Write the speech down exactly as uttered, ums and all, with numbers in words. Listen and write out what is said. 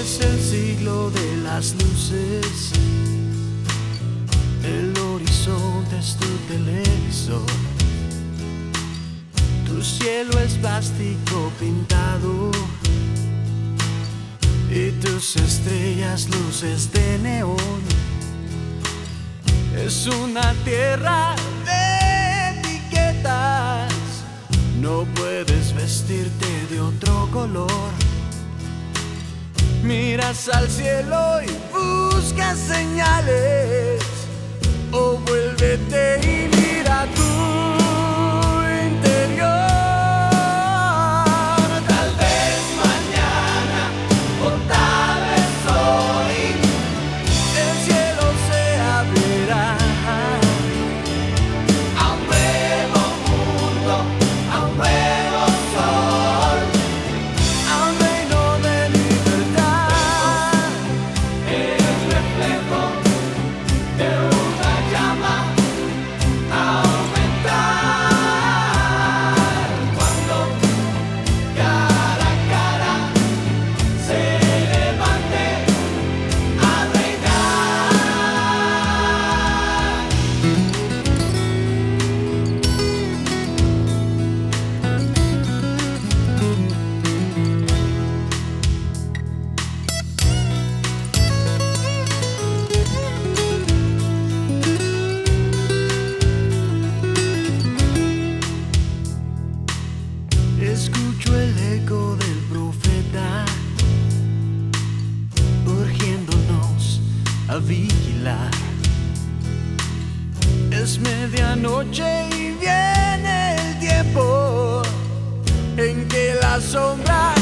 es el siglo de las luces, el horizonte es tu televisor, tu cielo es plástico pintado y tus estrellas luces de neón. Es una tierra de etiquetas, no puedes vestirte de otro color. Miras al cielo y buscas señales, o vuélvete y mira tu interior. Tal vez mañana o tal vez hoy el cielo se abrirá a un nuevo mundo, a un nuevo sol, a un reino de libertad. El reflejo de una llama a aumentar cuando cara a cara se levante a reinar. Escucho el eco del profeta urgiéndonos a vigilar. Es medianoche y viene el tiempo en que la sombra